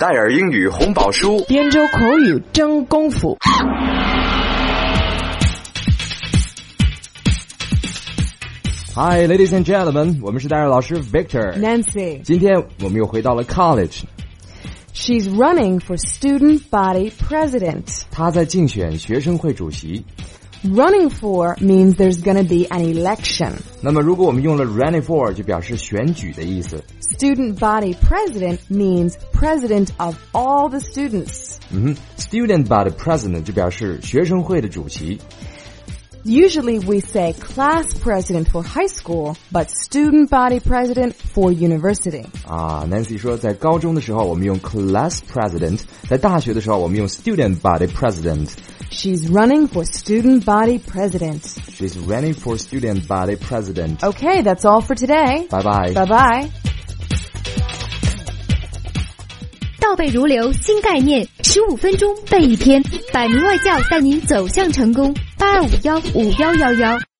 戴尔英语红宝书， 边州口语真功夫。 Hi, ladies and gentlemen, 我们是戴尔老师 Victor Nancy. 今天我们又回到了 college。She's running for student body president. 她在竞选学生会主席。 Running for means there's gonna be an election. 那么如果我们用了 running for 就表示选举的意思。 Student body president means president of all the students. Student body president 就表示学生会的主席。 Usually we say class president for high school, but student body president for university. Nancy 说在高中的时候我们用 class president, 在大学的时候我们用 student body president. She's running for student body president. She's running for student body president. Okay, that's all for today. Bye bye. Bye bye. 倒背如流新概念，15分钟背一篇，百名外教带您走向成功。82515111